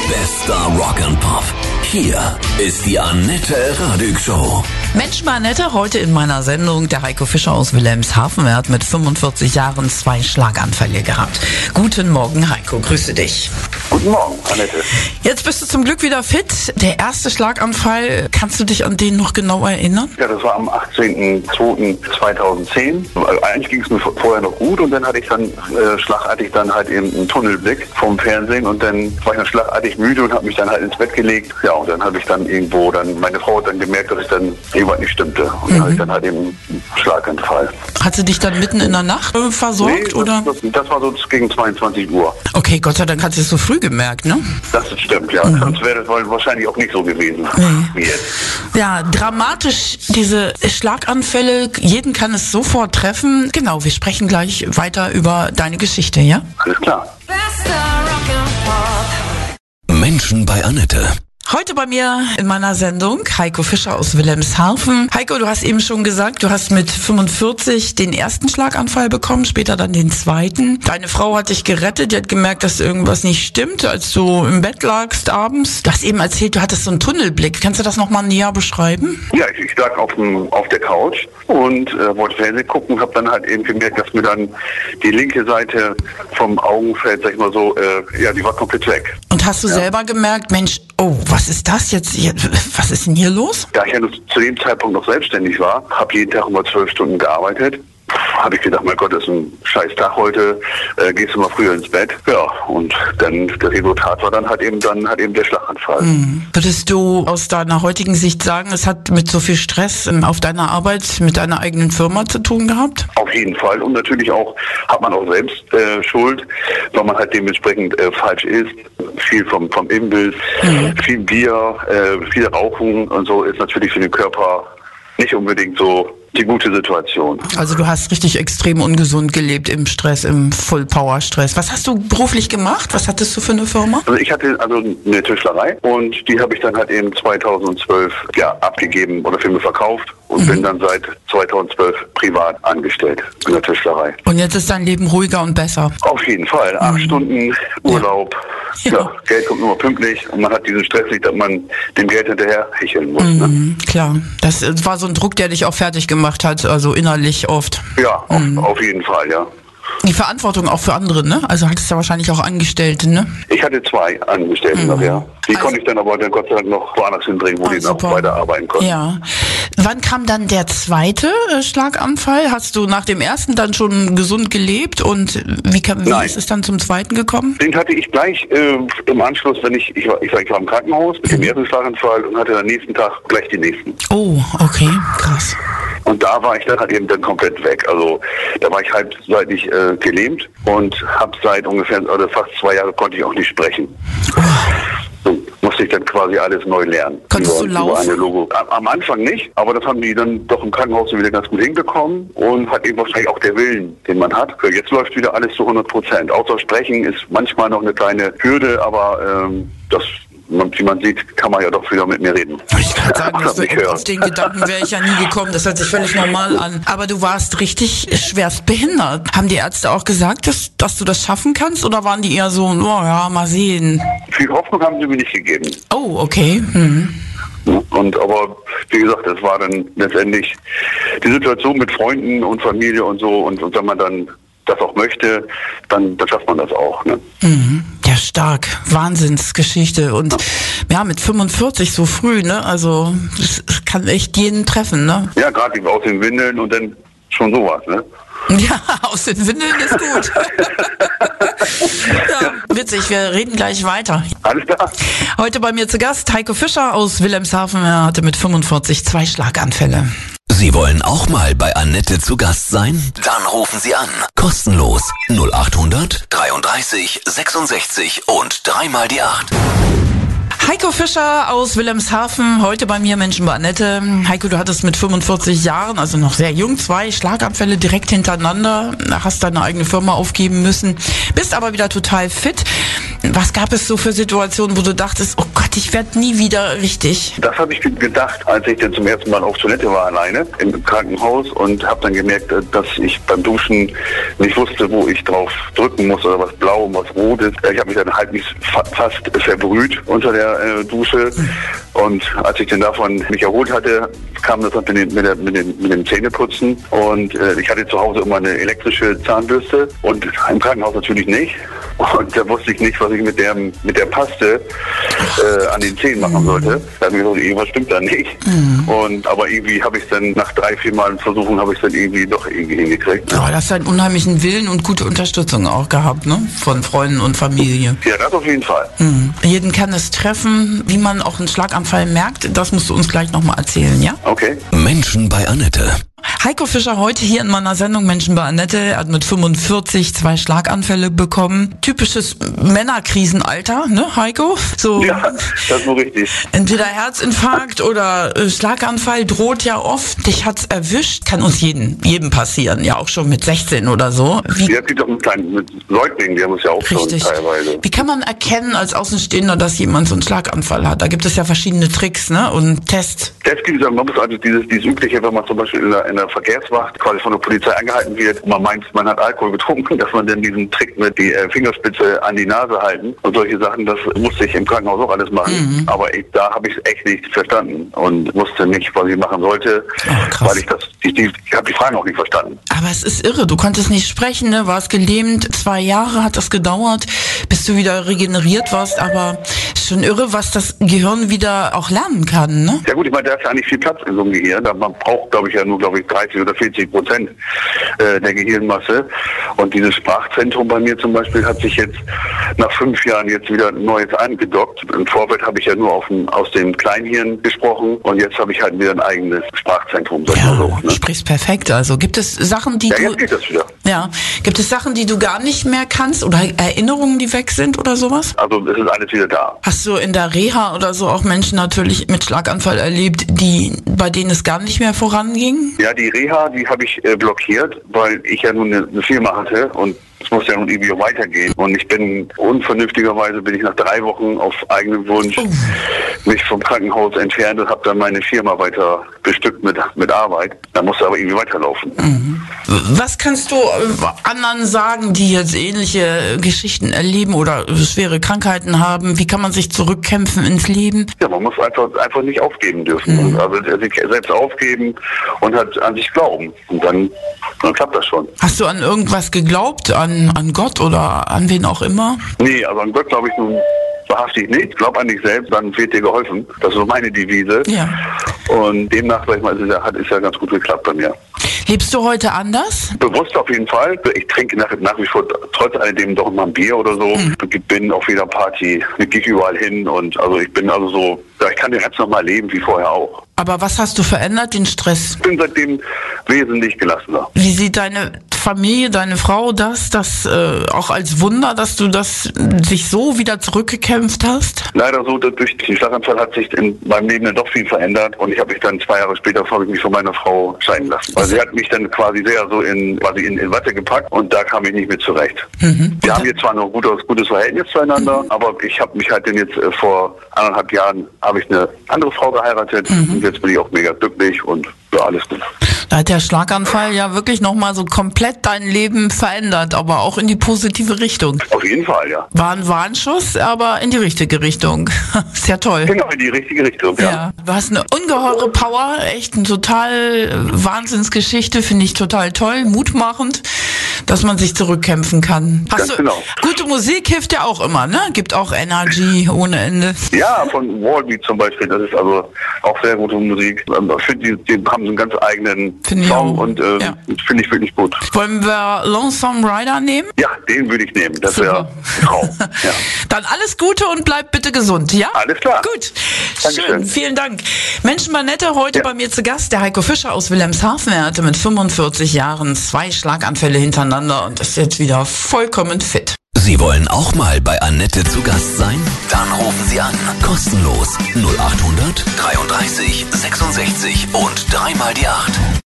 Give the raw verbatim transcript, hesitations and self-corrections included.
Bester Rock and Pop. Hier ist die Annette Radig Show. Mensch, mal Annette, heute in meiner Sendung der Heiko Fischer aus Wilhelmshaven. Er hat mit fünfundvierzig Jahren zwei Schlaganfälle gehabt. Guten Morgen, Heiko, grüße dich. Guten Morgen, Annette. Jetzt bist du zum Glück wieder fit. Der erste Schlaganfall, kannst du dich an den noch genau erinnern? Ja, das war am achtzehnten zweiten zweitausendzehn. Eigentlich ging es mir vorher noch gut und dann hatte ich dann äh, schlagartig dann halt eben einen Tunnelblick vom Fernsehen und dann war ich dann schlagartig müde und habe mich dann halt ins Bett gelegt. Ja, und dann habe ich dann irgendwo, dann meine Frau hat dann gemerkt, dass ich dann irgendwas nicht stimmte. Und dann mhm. hatte ich dann halt eben einen Schlaganfall. Hat sie dich dann mitten in der Nacht äh, versorgt? Nee, das, oder? Das, das war so gegen zweiundzwanzig Uhr. Okay, Gott sei Dank hat sie es so früh gemerkt, ne? Das stimmt, ja. Mhm. Sonst wäre das wahrscheinlich auch nicht so gewesen nee. wie jetzt. Ja, dramatisch, diese Schlaganfälle. Jeden kann es sofort treffen. Genau, wir sprechen gleich weiter über deine Geschichte, ja? Alles klar. Menschen bei Annette. Heute bei mir in meiner Sendung Heiko Fischer aus Wilhelmshaven. Heiko, du hast eben schon gesagt, du hast mit fünfundvierzig den ersten Schlaganfall bekommen, später dann den zweiten. Deine Frau hat dich gerettet, die hat gemerkt, dass irgendwas nicht stimmt, als du im Bett lagst abends. Du hast eben erzählt, du hattest so einen Tunnelblick. Kannst du das nochmal näher beschreiben? Ja, ich, ich lag auf, dem, auf der Couch und äh, wollte Fernsehen gucken, habe dann halt eben gemerkt, dass mir dann die linke Seite vom Augenfeld, sag ich mal so, äh, ja, die war komplett weg. Und hast du ja. selber gemerkt, Mensch, oh, was ist das jetzt? Was ist denn hier los? Da ich ja zu dem Zeitpunkt noch selbstständig war, habe jeden Tag immer zwölf Stunden gearbeitet. Habe ich gedacht, mein Gott, das ist ein scheiß Tag heute, äh, gehst du mal früher ins Bett. Ja, und dann das Resultat war dann halt eben dann halt eben der Schlaganfall. Mhm. Würdest du aus deiner heutigen Sicht sagen, es hat mit so viel Stress auf deiner Arbeit mit deiner eigenen Firma zu tun gehabt? Auf jeden Fall. Und natürlich auch hat man auch selbst äh, Schuld, weil man halt dementsprechend äh, falsch isst. Viel vom, vom Imbiss, mhm. viel Bier, äh, viel Rauchen und so ist natürlich für den Körper nicht unbedingt so die gute Situation. Also du hast richtig extrem ungesund gelebt im Stress, im Full-Power-Stress. Was hast du beruflich gemacht? Was hattest du für eine Firma? Also ich hatte also eine Tischlerei und die habe ich dann halt eben zweitausendzwölf ja, abgegeben oder für mich verkauft und mhm. bin dann seit zweitausendzwölf privat angestellt in der Tischlerei. Und jetzt ist dein Leben ruhiger und besser? Auf jeden Fall. Mhm. Acht Stunden Urlaub. Ja. Ja, Geld kommt nur pünktlich und man hat diesen Stress nicht, dass man dem Geld hinterher hecheln muss. Mhm, ne? Klar, das war so ein Druck, der dich auch fertig gemacht hat, also innerlich oft. Ja, mhm. auf, auf jeden Fall, ja. Die Verantwortung auch für andere, ne? Also hattest du wahrscheinlich auch Angestellte, ne? Ich hatte zwei Angestellte mhm. noch, ja. Die also, konnte ich dann aber dann Gott sei Dank noch woanders hinbringen, wo oh, die noch weiterarbeiten konnten. Ja. Wann kam dann der zweite äh, Schlaganfall? Hast du nach dem ersten dann schon gesund gelebt und wie, kam, wie ist es dann zum zweiten gekommen? Den hatte ich gleich äh, im Anschluss, wenn ich, ich war, ich, war, ich war im Krankenhaus mit dem ersten Schlaganfall und hatte am nächsten Tag gleich den nächsten. Oh, okay, krass. Und da war ich dann halt eben dann komplett weg. Also da war ich halbseitig äh, gelähmt und habe seit ungefähr, also fast zwei Jahren konnte ich auch nicht sprechen. Oh. So musste ich dann quasi alles neu lernen. Konntest über, du laufen? Über eine Logo. Am, am Anfang nicht, aber das haben die dann doch im Krankenhaus wieder ganz gut hinbekommen und hat eben wahrscheinlich auch der Willen, den man hat. Jetzt läuft wieder alles zu hundert Prozent. Außer Sprechen ist manchmal noch eine kleine Hürde, aber ähm, das wie man sieht, kann man ja doch wieder mit mir reden. Ich kann sagen, dass du, auf den Gedanken wäre ich ja nie gekommen. Das hört sich völlig normal an. Aber du warst richtig schwerst behindert. Haben die Ärzte auch gesagt, dass, dass du das schaffen kannst? Oder waren die eher so, oh ja, mal sehen? Viel Hoffnung haben sie mir nicht gegeben. Oh, okay. Mhm. Und aber, wie gesagt, das war dann letztendlich die Situation mit Freunden und Familie und so. Und, und wenn man dann das auch möchte, dann, dann schafft man das auch. Ne? Mhm. Ja, stark. Wahnsinnsgeschichte. Und ja. ja, mit fünfundvierzig so früh, ne? Also das kann echt jeden treffen, ne? Ja, gerade aus den Windeln und dann schon sowas, ne? Ja, aus den Windeln ist gut. Ja, witzig, wir reden gleich weiter. Alles klar. Heute bei mir zu Gast Heiko Fischer aus Wilhelmshaven. Er hatte mit fünfundvierzig zwei Schlaganfälle. Sie wollen auch mal bei Annette zu Gast sein? Dann rufen Sie an. Kostenlos. null acht hundert dreiunddreißig sechsundsechzig und dreimal die acht. Heiko Fischer aus Wilhelmshaven, heute bei mir Menschen bei Annette. Heiko, du hattest mit fünfundvierzig Jahren, also noch sehr jung, zwei Schlaganfälle direkt hintereinander, hast deine eigene Firma aufgeben müssen, bist aber wieder total fit. Was gab es so für Situationen, wo du dachtest, oh Gott, ich werde nie wieder richtig? Das habe ich gedacht, als ich dann zum ersten Mal auf Toilette war alleine im Krankenhaus und habe dann gemerkt, dass ich beim Duschen nicht wusste, wo ich drauf drücken muss oder was blau und was rot ist. Ich habe mich dann halt nicht fa- fast verbrüht unter der äh, Dusche und als ich dann davon mich erholt hatte, kam das mit, den, mit, der, mit, den, mit dem Zähneputzen und äh, ich hatte zu Hause immer eine elektrische Zahnbürste und im Krankenhaus natürlich nicht. Und da wusste ich nicht, was ich mit der, mit der Paste äh, an den Zähnen machen sollte. Da habe ich gesagt, irgendwas stimmt da nicht. Mhm. Und, aber irgendwie habe ich dann nach drei, vier Mal Versuchen, habe ich dann irgendwie doch irgendwie hingekriegt. Ja, das hat einen unheimlichen Willen und gute Unterstützung auch gehabt, ne? Von Freunden und Familie. Ja, das auf jeden Fall. Mhm. Jeden kann es treffen, wie man auch einen Schlaganfall merkt. Das musst du uns gleich nochmal erzählen, ja? Okay. Menschen bei Annette. Heiko Fischer heute hier in meiner Sendung Menschen bei Annette. Er hat mit fünfundvierzig zwei Schlaganfälle bekommen. Typisches Männerkrisenalter, ne, Heiko? So, ja, das ist nur richtig. Entweder Herzinfarkt oder äh, Schlaganfall droht ja oft. Dich hat's erwischt. Kann uns jeden, jedem passieren. Ja, auch schon mit sechzehn oder so. Wie, Ja, es gibt auch einen kleinen mit Säuglingen, die haben es ja auch richtig. schon teilweise. Wie kann man erkennen als Außenstehender, dass jemand so einen Schlaganfall hat? Da gibt es ja verschiedene Tricks, ne, und Tests. Das gibt es, man muss also dieses, dieses übliche, wenn man zum Beispiel in der, in der Verkehrswacht quasi von der Polizei angehalten wird und man meint, man hat Alkohol getrunken, dass man dann diesen Trick mit die äh, Fingerspitze an die Nase halten und solche Sachen, das musste ich im Krankenhaus auch alles machen. Mhm. Aber ich, da habe ich es echt nicht verstanden und wusste nicht, was ich machen sollte, oh, krass. weil ich das, ich, ich, ich habe die Fragen auch nicht verstanden. Aber es ist irre, du konntest nicht sprechen, ne? Warst gelähmt, zwei Jahre hat das gedauert, bis du wieder regeneriert warst, aber ist schon irre, was das Gehirn wieder auch lernen kann, ne? Ja gut, ich meine, da ist ja nicht viel Platz in so einem Gehirn. Man braucht, glaube ich, ja nur, glaube ich, dreißig oder vierzig Prozent äh, der Gehirnmasse. Und dieses Sprachzentrum bei mir zum Beispiel hat sich jetzt nach fünf Jahren jetzt wieder ein neues angedockt. Im Vorfeld habe ich ja nur auf dem, aus dem Kleinhirn gesprochen und jetzt habe ich halt wieder ein eigenes Sprachzentrum. Sag ich Ja, mal so, ne? du sprichst perfekt. Also gibt es Sachen, die Ja, du... jetzt geht das wieder. Ja, gibt es Sachen, die du gar nicht mehr kannst oder Erinnerungen, die weg sind oder sowas? Also es ist alles wieder da. Hast du in der Reha oder so auch Menschen natürlich mit Schlaganfall erlebt, die bei denen es gar nicht mehr voranging? Ja, die Reha, die habe ich äh, blockiert, weil ich ja nun eine, eine Firma hatte und es muss ja nun irgendwie auch weitergehen. Und ich bin, unvernünftigerweise bin ich nach drei Wochen auf eigenen Wunsch Oh. mich vom Krankenhaus entfernt und habe dann meine Firma weiter bestückt mit, mit Arbeit. Da musste aber irgendwie weiterlaufen. Mhm. Was kannst du äh, anderen sagen, die jetzt ähnliche Geschichten erleben oder schwere Krankheiten haben? Wie kann man sich zurückkämpfen ins Leben? Ja, man muss einfach einfach nicht aufgeben dürfen. Mhm. Und also sich selbst aufgeben und halt an sich glauben. Und dann, dann klappt das schon. Hast du an irgendwas geglaubt? An, an Gott oder an wen auch immer? Nee, also an Gott glaube ich nun wahrhaftig nicht. Glaub an dich selbst, dann wird dir geholfen. Das ist so meine Devise. Ja. Und demnach, sag ich mal, ist es ja, hat ist ja ganz gut geklappt bei mir. Lebst du heute anders? Bewusst auf jeden Fall. Ich trinke nach, nach wie vor trotz alledem doch mal ein Bier oder so. Mhm. Ich bin auf jeder Party, ich gehe überall hin und also ich bin also so, ja, ich kann den Rest noch mal leben wie vorher auch. Aber was hast du verändert? Den Stress? Ich bin seitdem wesentlich gelassener. Wie sieht deine Familie, deine Frau das, das äh, auch als Wunder, dass du das sich so wieder zurückgekämpft hast? Leider so, durch den Schlaganfall hat sich in meinem Leben dann doch viel verändert und ich habe mich dann zwei Jahre später habe ich mich von meiner Frau scheiden lassen. Weil sie hat mich dann quasi sehr so in quasi in, in Watte gepackt und da kam ich nicht mehr zurecht. Mhm. Wir haben jetzt zwar noch ein gutes, gutes Verhältnis zueinander, mhm. aber ich habe mich halt dann jetzt äh, vor anderthalb Jahren habe ich eine andere Frau geheiratet mhm. und jetzt bin ich auch mega glücklich und ja, alles gut. Da hat der Schlaganfall ja wirklich nochmal so komplett dein Leben verändert, aber auch in die positive Richtung. Auf jeden Fall, ja. War ein Warnschuss, aber in die richtige Richtung. Ist ja toll. Genau, in die richtige Richtung, ja. Ja, du hast eine ungeheure Power, echt eine total Wahnsinnsgeschichte, finde ich total toll, mutmachend, dass man sich zurückkämpfen kann. Hast Ganz du, genau. Gute Musik hilft ja auch immer, ne? Gibt auch Energy ohne Ende. Ja, von Wallbeat zum Beispiel, das ist also auch sehr gute Musik. Ich finde, die, die haben so einen ganz eigenen Find ich Song auch. und äh, Ja. finde ich wirklich gut. Wollen wir Lonesome Rider nehmen? Ja, den würde ich nehmen. Das wäre ein Traum. Ja. Dann alles Gute und bleib bitte gesund, ja? Alles klar. Gut. Dankeschön. Schön, vielen Dank. Menschen bei Nette, heute Ja. bei mir zu Gast, der Heiko Fischer aus Wilhelmshaven. Er hatte mit fünfundvierzig Jahren zwei Schlaganfälle hintereinander und ist jetzt wieder vollkommen fit. Sie wollen auch mal bei Annette zu Gast sein? Dann rufen Sie an. Kostenlos null acht hundert dreiunddreißig sechsundsechzig und dreimal die acht.